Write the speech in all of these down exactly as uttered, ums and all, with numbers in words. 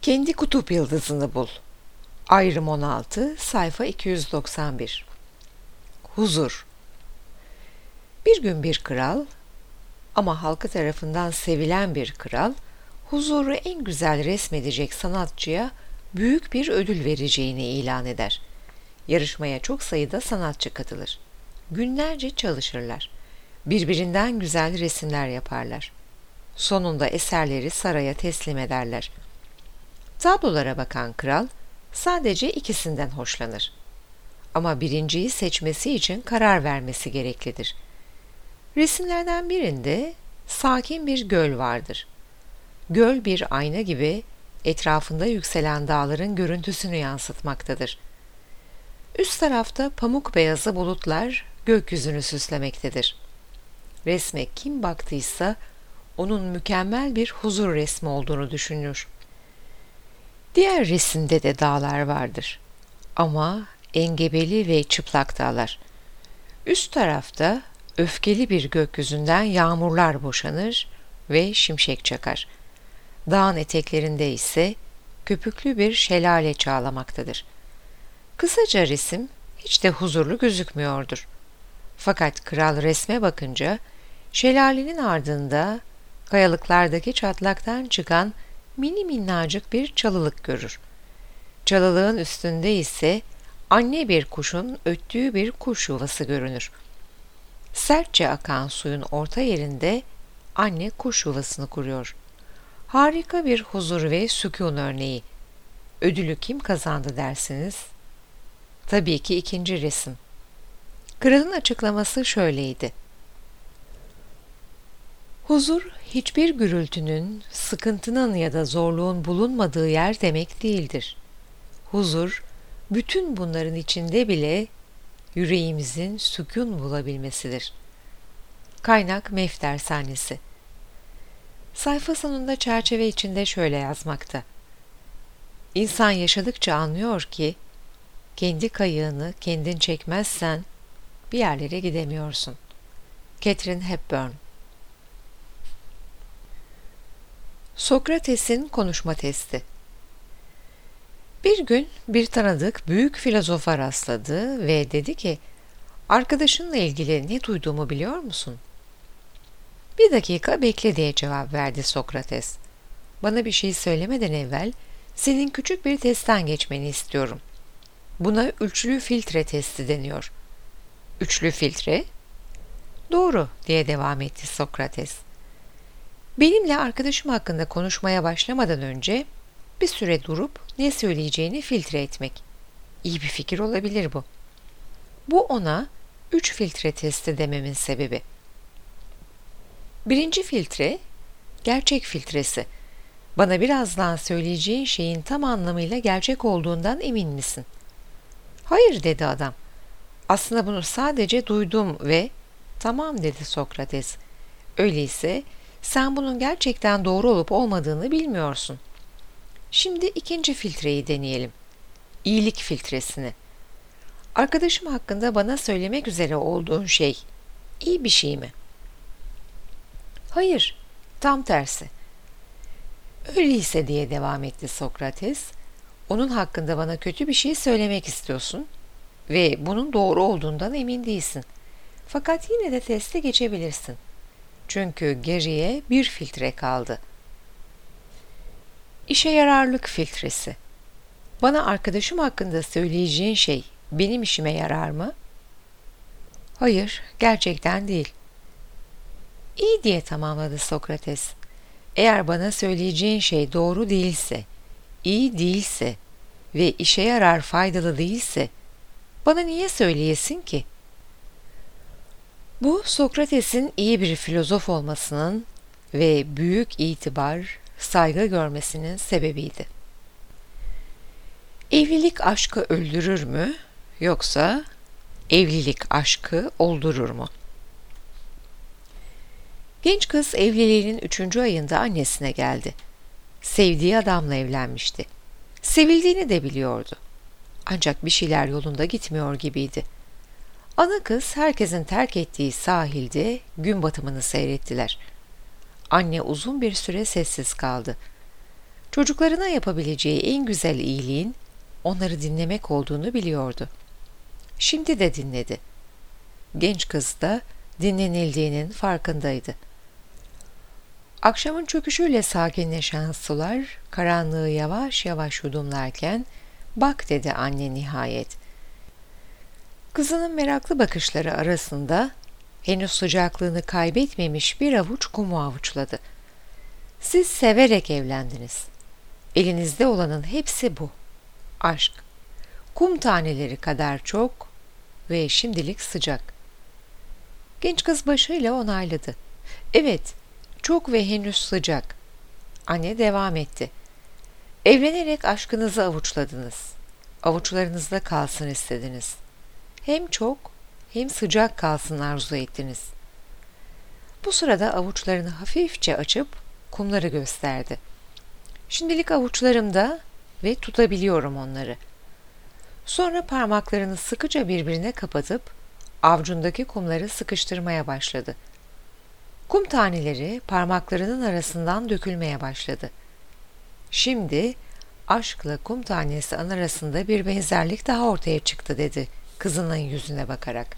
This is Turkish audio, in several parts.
Kendi kutup yıldızını bul. Ayrım on altı, sayfa iki yüz doksan bir. Huzur. Bir gün bir kral, ama halkı tarafından sevilen bir kral, huzuru en güzel resmedecek sanatçıya büyük bir ödül vereceğini ilan eder. Yarışmaya çok sayıda sanatçı katılır. Günlerce çalışırlar. Birbirinden güzel resimler yaparlar. Sonunda eserleri saraya teslim ederler. Tablolara bakan kral sadece ikisinden hoşlanır. Ama birinciyi seçmesi için karar vermesi gereklidir. Resimlerden birinde sakin bir göl vardır. Göl bir ayna gibi etrafında yükselen dağların görüntüsünü yansıtmaktadır. Üst tarafta pamuk beyazı bulutlar gökyüzünü süslemektedir. Resme kim baktıysa onun mükemmel bir huzur resmi olduğunu düşünür. Diğer resimde de dağlar vardır. Ama engebeli ve çıplak dağlar. Üst tarafta öfkeli bir gökyüzünden yağmurlar boşanır ve şimşek çakar. Dağın eteklerinde ise köpüklü bir şelale çağlamaktadır. Kısaca resim hiç de huzurlu gözükmüyordur. Fakat kral resme bakınca şelalenin ardında kayalıklardaki çatlaktan çıkan mini minnacık bir çalılık görür. Çalılığın üstünde ise anne bir kuşun öttüğü bir kuş yuvası görünür. Sertçe akan suyun orta yerinde anne kuş yuvasını kuruyor. Harika bir huzur ve sükûn örneği. Ödülü kim kazandı dersiniz? Tabii ki ikinci resim. Kralın açıklaması şöyleydi: Huzur, hiçbir gürültünün, sıkıntının ya da zorluğun bulunmadığı yer demek değildir. Huzur, bütün bunların içinde bile yüreğimizin sükûn bulabilmesidir. Kaynak Mef Dershanesi. Sayfa sonunda çerçeve içinde şöyle yazmakta: İnsan yaşadıkça anlıyor ki, kendi kayığını kendin çekmezsen bir yerlere gidemiyorsun. Katharine Hepburn. Sokrates'in konuşma testi. Bir gün bir tanıdık büyük filozofa rastladı ve dedi ki, arkadaşınla ilgili ne duyduğumu biliyor musun? Bir dakika bekle diye cevap verdi Sokrates. Bana bir şey söylemeden evvel senin küçük bir testten geçmeni istiyorum. Buna üçlü filtre testi deniyor. Üçlü filtre? Doğru diye devam etti Sokrates. Benimle arkadaşım hakkında konuşmaya başlamadan önce bir süre durup ne söyleyeceğini filtre etmek. İyi bir fikir olabilir bu. Bu ona üç filtre testi dememin sebebi. Birinci filtre, gerçek filtresi. Bana birazdan söyleyeceğin şeyin tam anlamıyla gerçek olduğundan emin misin? Hayır dedi adam. Aslında bunu sadece duydum ve tamam dedi Sokrates. Öyleyse sen bunun gerçekten doğru olup olmadığını bilmiyorsun. Şimdi ikinci filtreyi deneyelim. İyilik filtresini. Arkadaşım hakkında bana söylemek üzere olduğun şey iyi bir şey mi? Hayır, tam tersi. Öyleyse diye devam etti Sokrates, onun hakkında bana kötü bir şey söylemek istiyorsun ve bunun doğru olduğundan emin değilsin. Fakat yine de teste geçebilirsin. Çünkü geriye bir filtre kaldı. İşe yararlık filtresi. Bana arkadaşım hakkında söyleyeceğin şey benim işime yarar mı? Hayır, gerçekten değil. İyi diye tamamladı Sokrates. Eğer bana söyleyeceğin şey doğru değilse, iyi değilse ve işe yarar faydalı değilse, bana niye söyleyesin ki? Bu Sokrates'in iyi bir filozof olmasının ve büyük itibar, saygı görmesinin sebebiydi. Evlilik aşkı öldürür mü, yoksa evlilik aşkı oldurur mu? Genç kız evliliğinin üçüncü ayında annesine geldi. Sevdiği adamla evlenmişti. Sevildiğini de biliyordu. Ancak bir şeyler yolunda gitmiyor gibiydi. Ana kız herkesin terk ettiği sahilde gün batımını seyrettiler. Anne uzun bir süre sessiz kaldı. Çocuklarına yapabileceği en güzel iyiliğin onları dinlemek olduğunu biliyordu. Şimdi de dinledi. Genç kız da dinlenildiğinin farkındaydı. Akşamın çöküşüyle sakinleşen sular karanlığı yavaş yavaş yudumlarken "Bak," dedi anne nihayet. Kızının meraklı bakışları arasında henüz sıcaklığını kaybetmemiş bir avuç kumu avuçladı. "Siz severek evlendiniz. Elinizde olanın hepsi bu. Aşk. Kum taneleri kadar çok ve şimdilik sıcak." Genç kız başıyla onayladı. "Evet, çok ve henüz sıcak." Anne devam etti. "Evlenerek aşkınızı avuçladınız. Avuçlarınızda kalsın istediniz. Hem çok hem sıcak kalsın arzu ettiniz." Bu sırada avuçlarını hafifçe açıp kumları gösterdi. "Şimdilik avuçlarımda ve tutabiliyorum onları." Sonra parmaklarını sıkıca birbirine kapatıp avucundaki kumları sıkıştırmaya başladı. Kum taneleri parmaklarının arasından dökülmeye başladı. "Şimdi aşkla kum tanesi arasında bir benzerlik daha ortaya çıktı," dedi kızının yüzüne bakarak.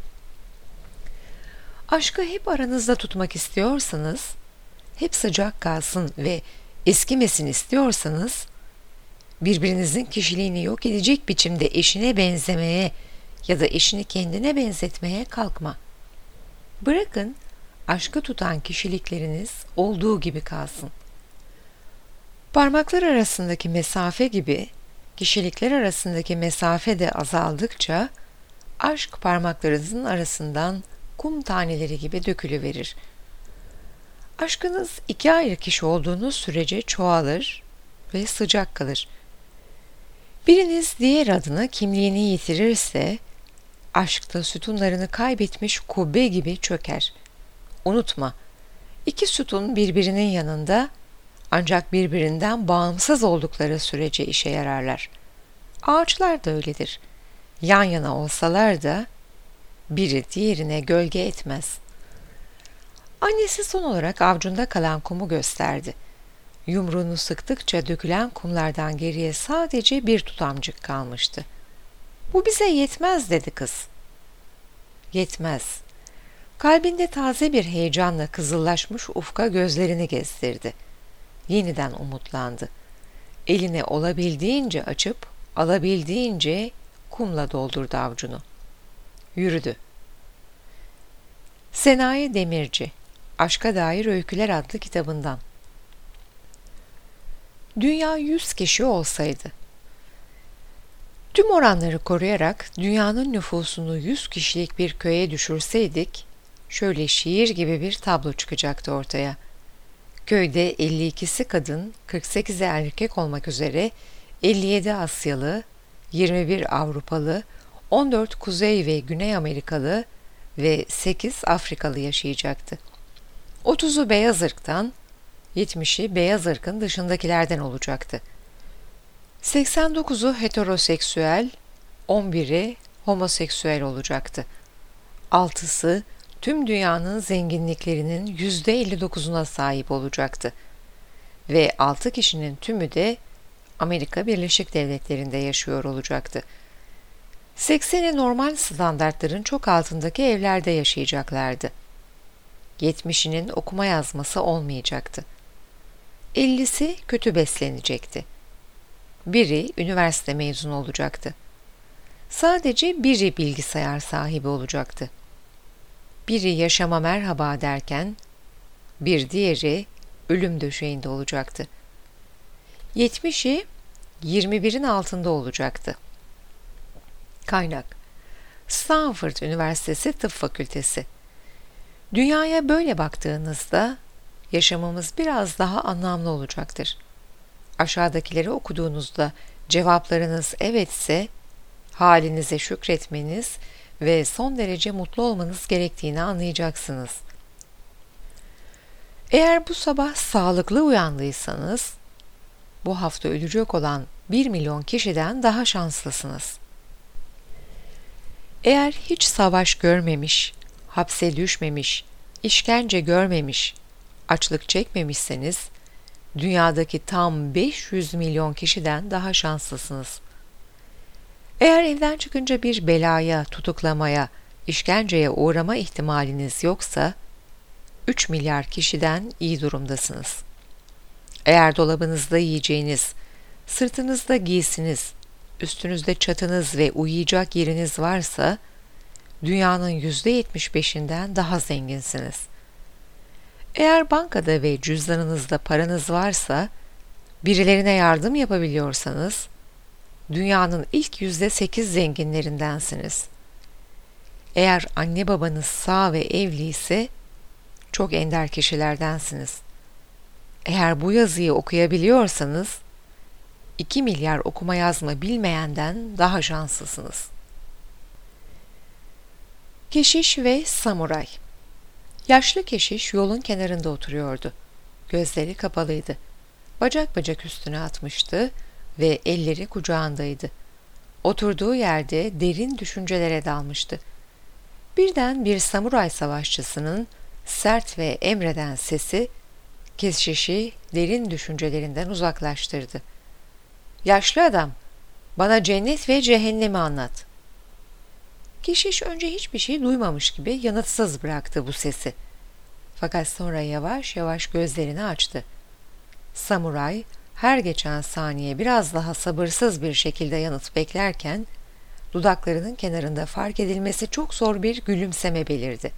"Aşkı hep aranızda tutmak istiyorsanız, hep sıcak kalsın ve eskimesin istiyorsanız, birbirinizin kişiliğini yok edecek biçimde eşine benzemeye ya da eşini kendine benzetmeye kalkma. Bırakın aşkı tutan kişilikleriniz olduğu gibi kalsın. Parmaklar arasındaki mesafe gibi kişilikler arasındaki mesafe de azaldıkça aşk parmaklarınızın arasından kum taneleri gibi dökülüverir. Aşkınız iki ayrı kişi olduğunuz sürece çoğalır ve sıcak kalır. Biriniz diğer adına kimliğini yitirirse, aşkta sütunlarını kaybetmiş kubbe gibi çöker. Unutma, iki sütun birbirinin yanında ancak birbirinden bağımsız oldukları sürece işe yararlar. Ağaçlar da öyledir. Yan yana olsalar da biri diğerine gölge etmez." Annesi son olarak avcunda kalan kumu gösterdi. Yumruğunu sıktıkça dökülen kumlardan geriye sadece bir tutamcık kalmıştı. "Bu bize yetmez," dedi kız. "Yetmez." Kalbinde taze bir heyecanla kızıllaşmış ufka gözlerini gezdirdi. Yeniden umutlandı. Elini olabildiğince açıp alabildiğince kumla doldurdu avucunu. Yürüdü. Senayi Demirci, Aşka Dair Öyküler adlı kitabından. Dünya yüz kişi olsaydı. Tüm oranları koruyarak dünyanın nüfusunu yüz kişilik bir köye düşürseydik, şöyle şiir gibi bir tablo çıkacaktı ortaya. Köyde elli ikisi kadın, kırk sekizi erkek olmak üzere elli yedi Asyalı, yirmi bir Avrupalı, on dört Kuzey ve Güney Amerikalı ve sekiz Afrikalı yaşayacaktı. otuzu beyaz ırktan, yetmişi beyaz ırkın dışındakilerden olacaktı. seksen dokuzu heteroseksüel, on biri homoseksüel olacaktı. altısı tüm dünyanın zenginliklerinin yüzde elli dokuzuna sahip olacaktı. Ve altı kişinin tümü de Amerika Birleşik Devletleri'nde yaşıyor olacaktı. sekseni normal standartların çok altındaki evlerde yaşayacaklardı. yetmişinin okuma yazması olmayacaktı. ellisi kötü beslenecekti. Biri üniversite mezunu olacaktı. Sadece biri bilgisayar sahibi olacaktı. Biri yaşama merhaba derken, bir diğeri ölüm döşeğinde olacaktı. yetmişi yirmi birin altında olacaktı. Kaynak: Stanford Üniversitesi Tıp Fakültesi. Dünyaya böyle baktığınızda yaşamımız biraz daha anlamlı olacaktır. Aşağıdakileri okuduğunuzda cevaplarınız evetse, halinize şükretmeniz ve son derece mutlu olmanız gerektiğini anlayacaksınız. Eğer bu sabah sağlıklı uyandıysanız, bu hafta ölecek olan bir milyon kişiden daha şanslısınız. Eğer hiç savaş görmemiş, hapse düşmemiş, işkence görmemiş, açlık çekmemişseniz, dünyadaki tam beş yüz milyon kişiden daha şanslısınız. Eğer evden çıkınca bir belaya, tutuklamaya, işkenceye uğrama ihtimaliniz yoksa, üç milyar kişiden iyi durumdasınız. Eğer dolabınızda yiyeceğiniz, sırtınızda giysiniz, üstünüzde çatınız ve uyuyacak yeriniz varsa, dünyanın yüzde yetmiş beşinden daha zenginsiniz. Eğer bankada ve cüzdanınızda paranız varsa, birilerine yardım yapabiliyorsanız, dünyanın ilk yüzde sekiz zenginlerindensiniz. Eğer anne babanız sağ ve evli ise, çok ender kişilerdensiniz. Eğer bu yazıyı okuyabiliyorsanız, iki milyar okuma yazma bilmeyenden daha şanslısınız. Keşiş ve samuray. Yaşlı keşiş yolun kenarında oturuyordu. Gözleri kapalıydı. Bacak bacak üstüne atmıştı ve elleri kucağındaydı. Oturduğu yerde derin düşüncelere dalmıştı. Birden bir samuray savaşçısının sert ve emreden sesi keşişi derin düşüncelerinden uzaklaştırdı. "Yaşlı adam, bana cennet ve cehennemi anlat." Keşiş önce hiçbir şey duymamış gibi yanıtsız bıraktı bu sesi. Fakat sonra yavaş yavaş gözlerini açtı. Samuray her geçen saniye biraz daha sabırsız bir şekilde yanıt beklerken, dudaklarının kenarında fark edilmesi çok zor bir gülümseme belirdi.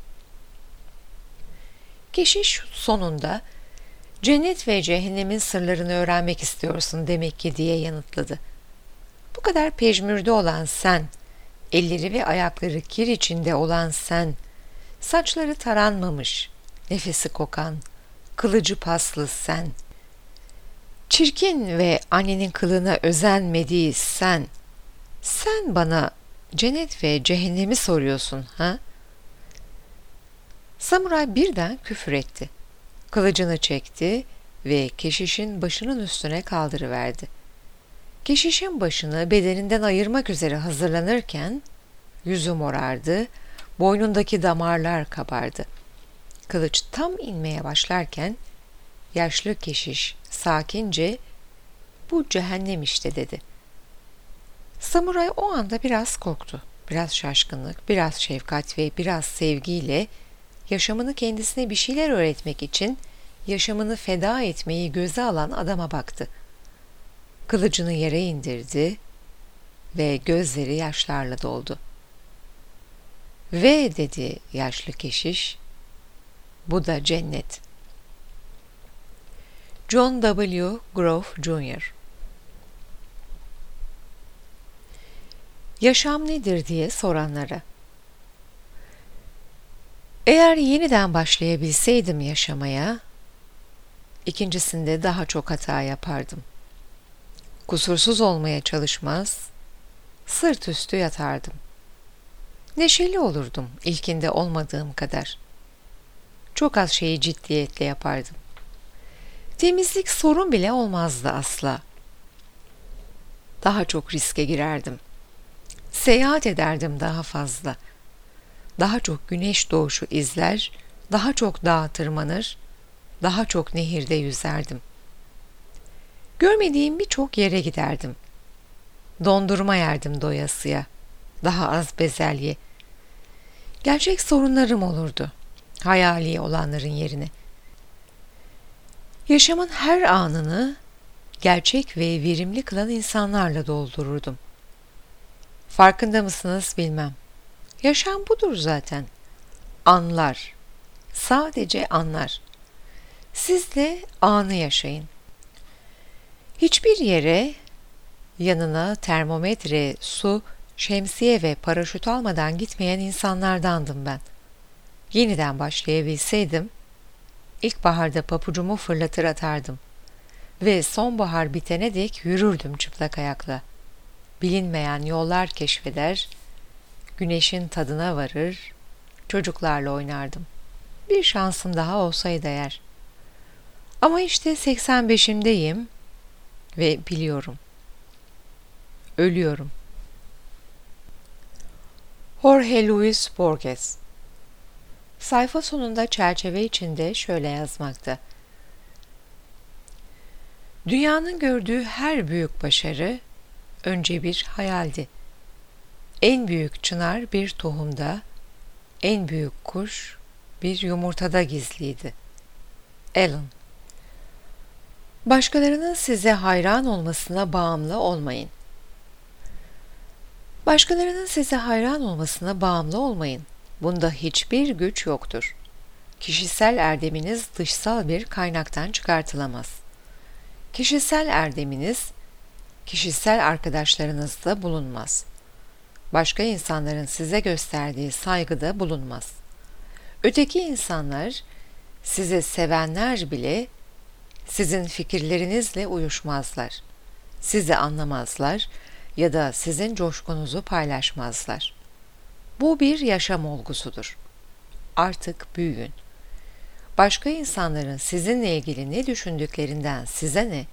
Keşiş sonunda, "Cennet ve cehennemin sırlarını öğrenmek istiyorsun demek ki," diye yanıtladı. "Bu kadar pejmürde olan sen, elleri ve ayakları kir içinde olan sen, saçları taranmamış, nefesi kokan, kılıcı paslı sen, çirkin ve annenin kılığına özenmediği sen, sen bana cennet ve cehennemi soruyorsun, ha?" Samuray birden küfür etti. Kılıcını çekti ve keşişin başının üstüne kaldırıverdi. Keşişin başını bedeninden ayırmak üzere hazırlanırken, yüzü morardı, boynundaki damarlar kabardı. Kılıç tam inmeye başlarken, yaşlı keşiş sakince, "Bu cehennem işte," dedi. Samuray o anda biraz korktu. Biraz şaşkınlık, biraz şefkat ve biraz sevgiyle, yaşamını kendisine bir şeyler öğretmek için yaşamını feda etmeyi göze alan adama baktı. Kılıcını yere indirdi ve gözleri yaşlarla doldu. "Ve," dedi yaşlı keşiş, "bu da cennet." John W. Groff Junior Yaşam nedir diye soranlara. Eğer yeniden başlayabilseydim yaşamaya, ikincisinde daha çok hata yapardım. Kusursuz olmaya çalışmaz, sırt üstü yatardım. Neşeli olurdum ilkinde olmadığım kadar. Çok az şeyi ciddiyetle yapardım. Temizlik sorun bile olmazdı asla. Daha çok riske girerdim. Seyahat ederdim daha fazla. Daha çok güneş doğuşu izler, daha çok dağa tırmanır, daha çok nehirde yüzerdim. Görmediğim birçok yere giderdim. Dondurma yerdim doyasıya, daha az bezelye. Gerçek sorunlarım olurdu, hayali olanların yerine. Yaşamın her anını gerçek ve verimli kılan insanlarla doldururdum. Farkında mısınız bilmem. Yaşam budur zaten. Anlar. Sadece anlar. Siz de anı yaşayın. Hiçbir yere yanına termometre, su, şemsiye ve paraşüt almadan gitmeyen insanlardandım ben. Yeniden başlayabilseydim, ilkbaharda papucumu fırlatır atardım ve sonbahar bitene dek yürürdüm çıplak ayakla. Bilinmeyen yollar keşfeder, güneşin tadına varır, çocuklarla oynardım. Bir şansım daha olsaydı eğer. Ama işte seksen beşimdeyim ve biliyorum. Ölüyorum. Jorge Luis Borges. Sayfa sonunda çerçeve içinde şöyle yazmakta. Dünyanın gördüğü her büyük başarı önce bir hayaldi. En büyük çınar bir tohumda, en büyük kuş bir yumurtada gizliydi. Alan. Başkalarının size hayran olmasına bağımlı olmayın. Başkalarının size hayran olmasına bağımlı olmayın. Bunda hiçbir güç yoktur. Kişisel erdeminiz dışsal bir kaynaktan çıkartılamaz. Kişisel erdeminiz, kişisel arkadaşlarınızda bulunmaz. Başka insanların size gösterdiği saygıda bulunmaz. Öteki insanlar, sizi sevenler bile sizin fikirlerinizle uyuşmazlar. Sizi anlamazlar ya da sizin coşkunuzu paylaşmazlar. Bu bir yaşam olgusudur. Artık büyüyün. Başka insanların sizinle ilgili ne düşündüklerinden size ne?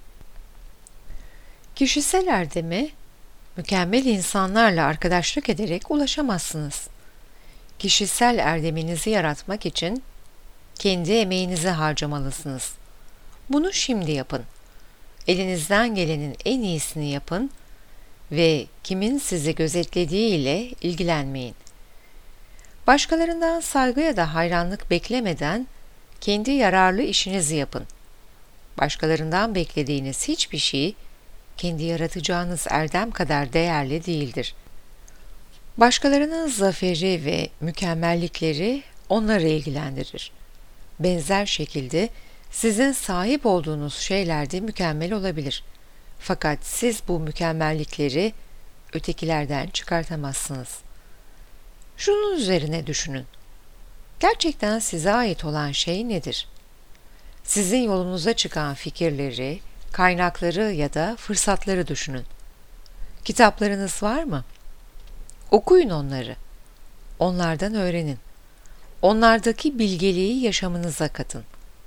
Kişisel erdeme, mükemmel insanlarla arkadaşlık ederek ulaşamazsınız. Kişisel erdeminizi yaratmak için kendi emeğinizi harcamalısınız. Bunu şimdi yapın. Elinizden gelenin en iyisini yapın ve kimin sizi gözetlediği ile ilgilenmeyin. Başkalarından saygı ya da hayranlık beklemeden kendi yararlı işinizi yapın. Başkalarından beklediğiniz hiçbir şey kendi yaratacağınız erdem kadar değerli değildir. Başkalarının zaferi ve mükemmellikleri onları ilgilendirir. Benzer şekilde sizin sahip olduğunuz şeyler de mükemmel olabilir. Fakat siz bu mükemmellikleri ötekilerden çıkartamazsınız. Şunun üzerine düşünün. Gerçekten size ait olan şey nedir? Sizin yolunuza çıkan fikirleri, kaynakları ya da fırsatları düşünün. Kitaplarınız var mı? Okuyun onları. Onlardan öğrenin. Onlardaki bilgeliği yaşamınıza katın.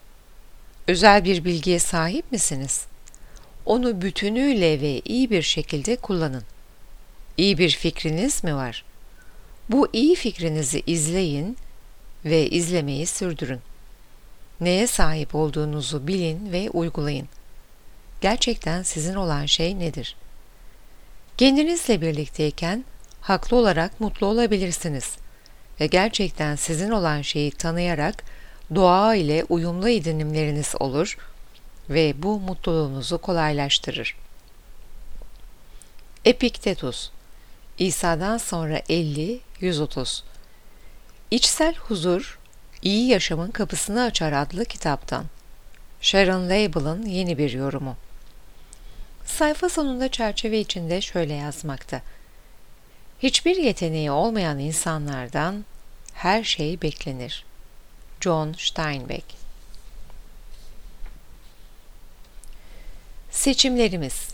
Özel bir bilgiye sahip misiniz? Onu bütünüyle ve iyi bir şekilde kullanın. İyi bir fikriniz mi var? Bu iyi fikrinizi izleyin ve izlemeyi sürdürün. Neye sahip olduğunuzu bilin ve uygulayın. Gerçekten sizin olan şey nedir? Kendinizle birlikteyken haklı olarak mutlu olabilirsiniz ve gerçekten sizin olan şeyi tanıyarak doğa ile uyumlu edinimleriniz olur ve bu mutluluğunuzu kolaylaştırır. Epiktetus, İsa'dan sonra elli yüz otuz. İçsel Huzur, İyi Yaşamın Kapısını Açar adlı kitaptan. Sharon Label'ın yeni bir yorumu. Sayfa sonunda çerçeve içinde şöyle yazmakta. Hiçbir yeteneği olmayan insanlardan her şey beklenir. John Steinbeck. Seçimlerimiz.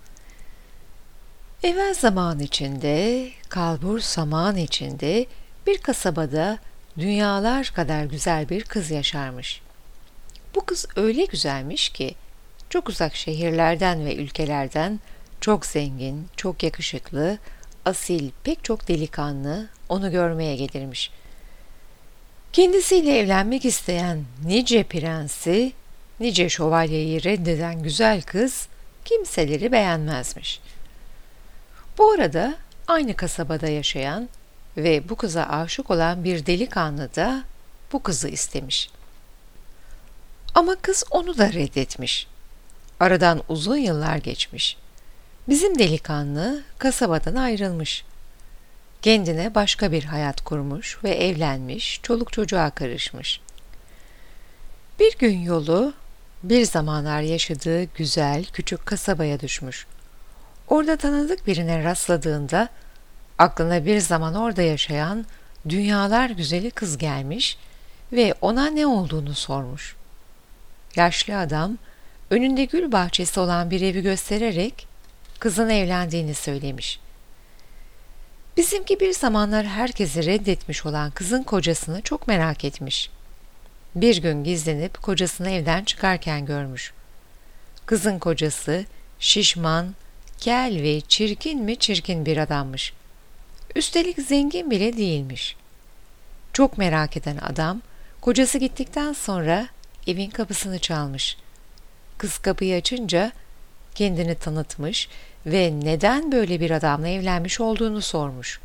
Evvel zaman içinde, kalbur zaman içinde bir kasabada dünyalar kadar güzel bir kız yaşarmış. Bu kız öyle güzelmiş ki çok uzak şehirlerden ve ülkelerden çok zengin, çok yakışıklı, asil pek çok delikanlı onu görmeye gelirmiş. Kendisiyle evlenmek isteyen nice prensi, nice şövalyeyi reddeden güzel kız kimseleri beğenmezmiş. Bu arada aynı kasabada yaşayan ve bu kıza aşık olan bir delikanlı da bu kızı istemiş. Ama kız onu da reddetmiş. Aradan uzun yıllar geçmiş. Bizim delikanlı kasabadan ayrılmış. Kendine başka bir hayat kurmuş ve evlenmiş, çoluk çocuğa karışmış. Bir gün yolu bir zamanlar yaşadığı güzel küçük kasabaya düşmüş. Orada tanıdık birine rastladığında aklına bir zaman orada yaşayan dünyalar güzeli kız gelmiş ve ona ne olduğunu sormuş. Yaşlı adam önünde gül bahçesi olan bir evi göstererek kızın evlendiğini söylemiş. Bizimki bir zamanlar herkesi reddetmiş olan kızın kocasını çok merak etmiş. Bir gün gizlenip kocasını evden çıkarken görmüş. Kızın kocası şişman, kel ve çirkin mi çirkin bir adammış. Üstelik zengin bile değilmiş. Çok merak eden adam, kocası gittikten sonra evin kapısını çalmış. Kız kapıyı açınca kendini tanıtmış ve neden böyle bir adamla evlenmiş olduğunu sormuş.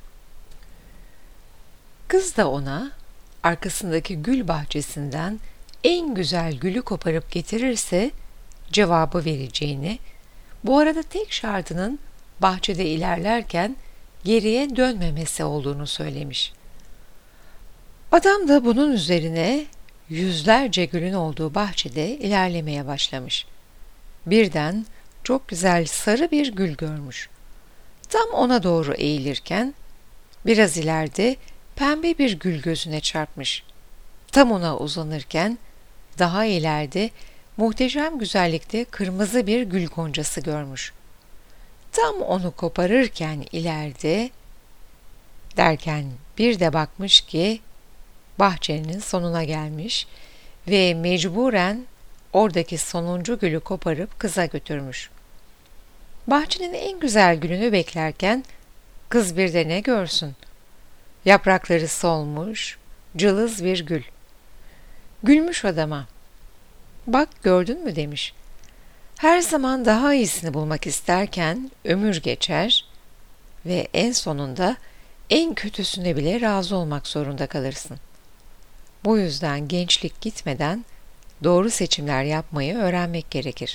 Kız da ona arkasındaki gül bahçesinden en güzel gülü koparıp getirirse cevabı vereceğini, bu arada tek şartının bahçede ilerlerken geriye dönmemesi olduğunu söylemiş. Adam da bunun üzerine yüzlerce gülün olduğu bahçede ilerlemeye başlamış. Birden çok güzel sarı bir gül görmüş. Tam ona doğru eğilirken biraz ileride pembe bir gül gözüne çarpmış. Tam ona uzanırken daha ileride muhteşem güzellikte kırmızı bir gül goncası görmüş. Tam onu koparırken ileride derken bir de bakmış ki bahçenin sonuna gelmiş ve mecburen oradaki sonuncu gülü koparıp kıza götürmüş. Bahçenin en güzel gülünü beklerken kız bir de ne görsün? Yaprakları solmuş, cılız bir gül. Gülmüş adama. Bak gördün mü demiş. Her zaman daha iyisini bulmak isterken ömür geçer ve en sonunda en kötüsüne bile razı olmak zorunda kalırsın. Bu yüzden gençlik gitmeden doğru seçimler yapmayı öğrenmek gerekir.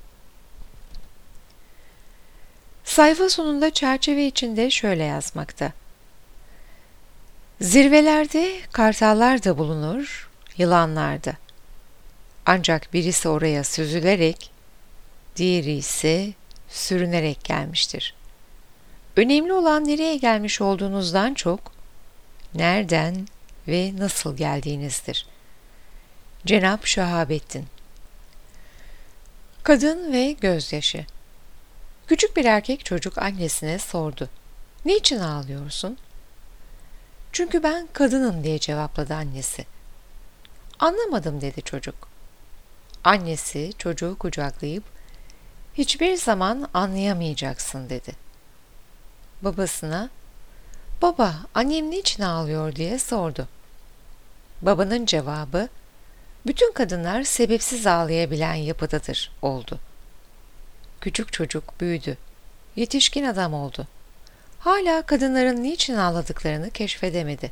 Sayfa sonunda çerçeve içinde şöyle yazmakta. Zirvelerde kartallar da bulunur, yılanlar da. Ancak birisi oraya süzülerek, diğeri ise sürünerek gelmiştir. Önemli olan nereye gelmiş olduğunuzdan çok, nereden ve nasıl geldiğinizdir. Cenab Şahabettin. Kadın ve gözyaşı. Küçük bir erkek çocuk annesine sordu. Niçin ağlıyorsun? Çünkü ben kadınım diye cevapladı annesi. Anlamadım dedi çocuk. Annesi çocuğu kucaklayıp hiçbir zaman anlayamayacaksın dedi. Babasına baba annem niçin ağlıyor diye sordu. Babanın cevabı bütün kadınlar sebepsiz ağlayabilen yapıdadır oldu. Küçük çocuk büyüdü. Yetişkin adam oldu. Hala kadınların niçin ağladıklarını keşfedemedi.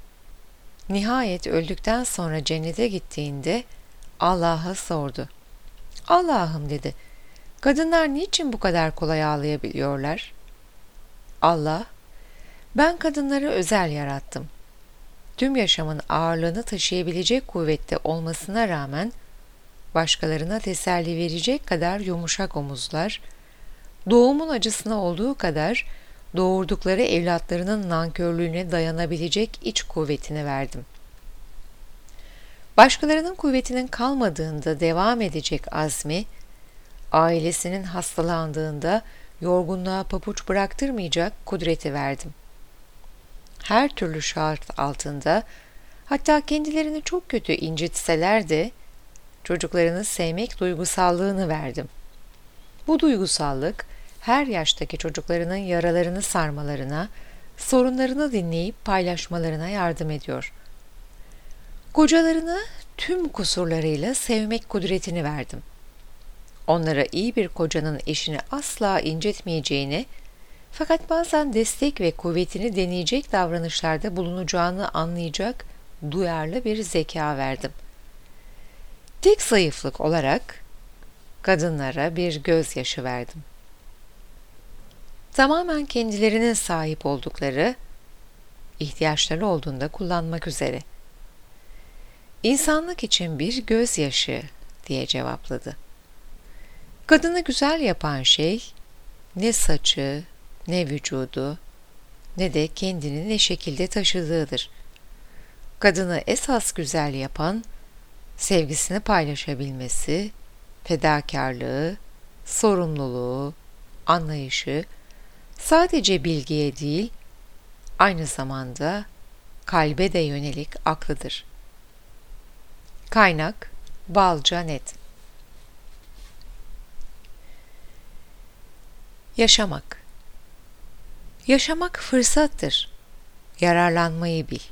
Nihayet öldükten sonra cennete gittiğinde Allah'a sordu. Allah'ım dedi, kadınlar niçin bu kadar kolay ağlayabiliyorlar? Allah, ben kadınları özel yarattım. Tüm yaşamın ağırlığını taşıyabilecek kuvvette olmasına rağmen başkalarına teselli verecek kadar yumuşak omuzlar, doğumun acısına olduğu kadar doğurdukları evlatlarının nankörlüğüne dayanabilecek iç kuvvetini verdim. Başkalarının kuvvetinin kalmadığında devam edecek azmi, ailesinin hastalandığında yorgunluğa pabuç bıraktırmayacak kudreti verdim. Her türlü şart altında, hatta kendilerini çok kötü incitseler de çocuklarını sevmek duygusallığını verdim. Bu duygusallık, her yaştaki çocuklarının yaralarını sarmalarına, sorunlarını dinleyip paylaşmalarına yardım ediyor. Kocalarını tüm kusurlarıyla sevmek kudretini verdim. Onlara iyi bir kocanın eşini asla incitmeyeceğini, fakat bazen destek ve kuvvetini deneyecek davranışlarda bulunacağını anlayacak duyarlı bir zeka verdim. Tek zayıflık olarak kadınlara bir gözyaşı verdim. Tamamen kendilerinin sahip oldukları, ihtiyaçları olduğunda kullanmak üzere. İnsanlık için bir gözyaşı diye cevapladı. Kadını güzel yapan şey ne saçı, ne vücudu, ne de kendini ne şekilde taşıdığıdır. Kadını esas güzel yapan, sevgisini paylaşabilmesi, fedakarlığı, sorumluluğu, anlayışı, sadece bilgiye değil, aynı zamanda kalbe de yönelik aklıdır. Kaynak Balca Net. Yaşamak. Yaşamak fırsattır. Yararlanmayı bil.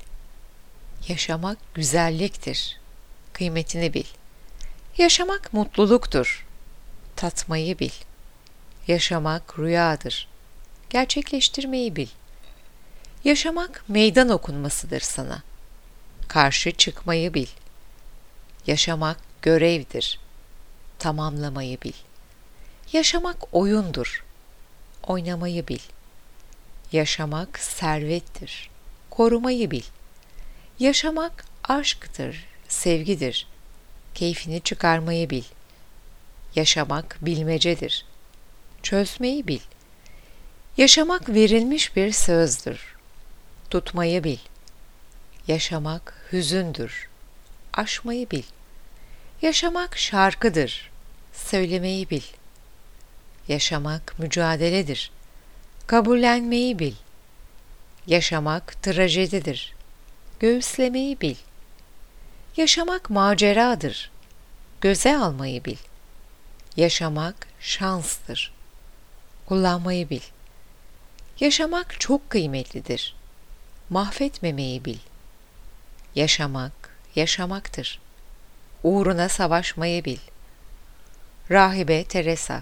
Yaşamak güzelliktir. Kıymetini bil. Yaşamak mutluluktur. tatmayı bil. Yaşamak rüyadır. Gerçekleştirmeyi bil. Yaşamak meydan okunmasıdır sana. Karşı çıkmayı bil. Yaşamak görevdir. Tamamlamayı bil. Yaşamak oyundur. Oynamayı bil. Yaşamak servettir. Korumayı bil. Yaşamak aşktır, sevgidir. Keyfini çıkarmayı bil. Yaşamak bilmecedir. Çözmeyi bil. Yaşamak verilmiş bir sözdür. Tutmayı bil. Yaşamak hüzündür. Aşmayı bil. Yaşamak şarkıdır. Söylemeyi bil. Yaşamak mücadeledir. Kabullenmeyi bil. Yaşamak trajedidir. Göğüslemeyi bil. Yaşamak maceradır. Göze almayı bil. Yaşamak şanstır. Kullanmayı bil. Yaşamak çok kıymetlidir. Mahvetmemeyi bil. Yaşamak, yaşamaktır. Uğruna savaşmayı bil. Rahibe Teresa.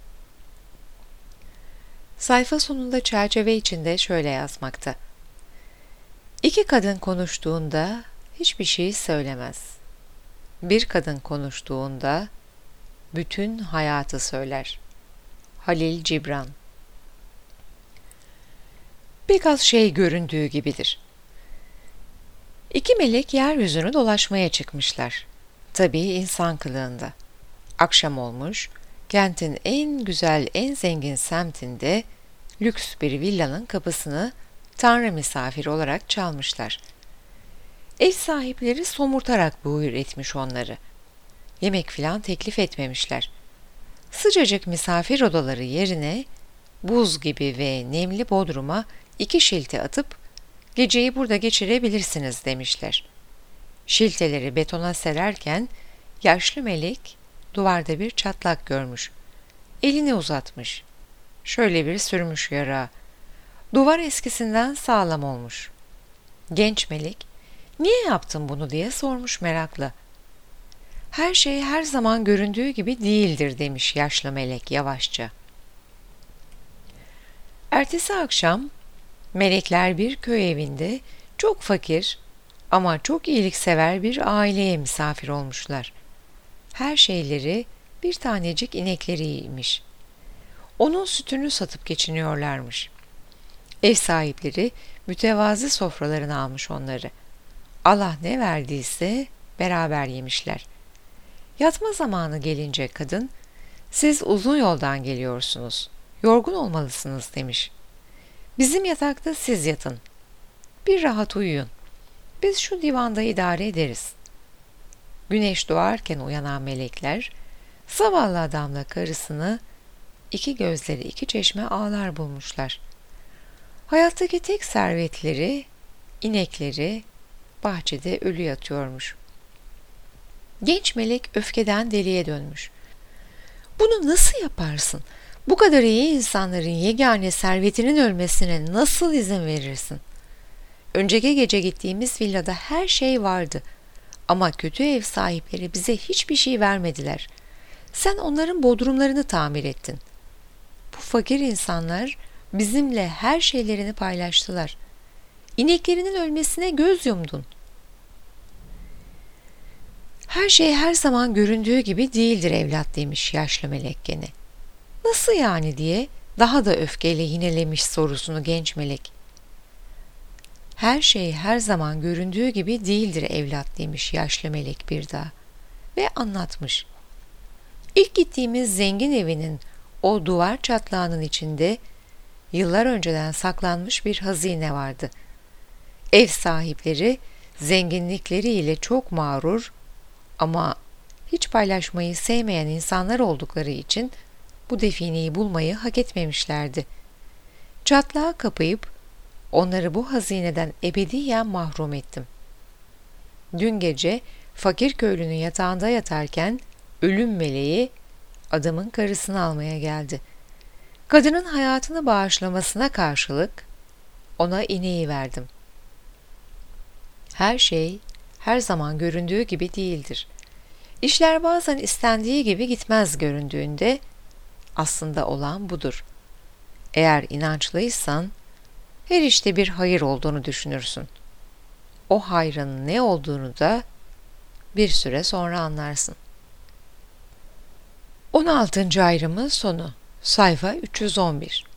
Sayfa sonunda çerçeve içinde şöyle yazmakta. İki kadın konuştuğunda hiçbir şey söylemez. Bir kadın konuştuğunda bütün hayatı söyler. Halil Cibran. Pek az şey göründüğü gibidir. İki melek yeryüzünü dolaşmaya çıkmışlar. Tabii insan kılığında. Akşam olmuş, kentin en güzel, en zengin semtinde lüks bir villanın kapısını tanrı misafiri olarak çalmışlar. Ev sahipleri somurtarak buyur etmiş onları. Yemek filan teklif etmemişler. Sıcacık misafir odaları yerine buz gibi ve nemli bodruma iki şilte atıp geceyi burada geçirebilirsiniz demişler. Şilteleri betona sererken yaşlı melek duvarda bir çatlak görmüş. Elini uzatmış. Şöyle bir sürmüş yara. Duvar eskisinden sağlam olmuş. Genç melek, "Niye yaptın bunu?" diye sormuş merakla. "Her şey her zaman göründüğü gibi değildir," demiş yaşlı melek yavaşça. Ertesi akşam melekler bir köy evinde çok fakir ama çok iyiliksever bir aileye misafir olmuşlar. Her şeyleri bir tanecik inekleriymiş. Onun sütünü satıp geçiniyorlarmış. Ev sahipleri mütevazı sofralarına almış onları. Allah ne verdiyse beraber yemişler. Yatma zamanı gelince kadın, "Siz uzun yoldan geliyorsunuz, yorgun olmalısınız," demiş. "Bizim yatakta siz yatın. Bir rahat uyuyun. Biz şu divanda idare ederiz." Güneş doğarken uyanan melekler, zavallı adamla karısını iki gözleri iki çeşme ağlar bulmuşlar. Hayattaki tek servetleri, inekleri bahçede ölü yatıyormuş. Genç melek öfkeden deliye dönmüş. "Bunu nasıl yaparsın? Bu kadar iyi insanların yegane servetinin ölmesine nasıl izin verirsin? Önceki gece gittiğimiz villada her şey vardı. Ama kötü ev sahipleri bize hiçbir şey vermediler. Sen onların bodrumlarını tamir ettin. Bu fakir insanlar bizimle her şeylerini paylaştılar. İneklerinin ölmesine göz yumdun." "Her şey her zaman göründüğü gibi değildir evlat," demiş yaşlı melek gene. "Nasıl yani?" diye daha da öfkeyle yinelemiş sorusunu genç melek. "Her şey her zaman göründüğü gibi değildir evlat," demiş yaşlı melek bir daha ve anlatmış. İlk gittiğimiz zengin evinin o duvar çatlağının içinde yıllar önceden saklanmış bir hazine vardı. Ev sahipleri zenginlikleriyle çok mağrur ama hiç paylaşmayı sevmeyen insanlar oldukları için bu defineyi bulmayı hak etmemişlerdi. Çatlağı kapayıp onları bu hazineden ebediyen mahrum ettim. Dün gece fakir köylünün yatağında yatarken ölüm meleği adamın karısını almaya geldi. Kadının hayatını bağışlamasına karşılık ona ineği verdim. Her şey her zaman göründüğü gibi değildir. İşler bazen istendiği gibi gitmez göründüğünde aslında olan budur. Eğer inançlıysan her işte bir hayır olduğunu düşünürsün. O hayrın ne olduğunu da bir süre sonra anlarsın. on altıncı ayrımın sonu. Sayfa üç yüz on bir.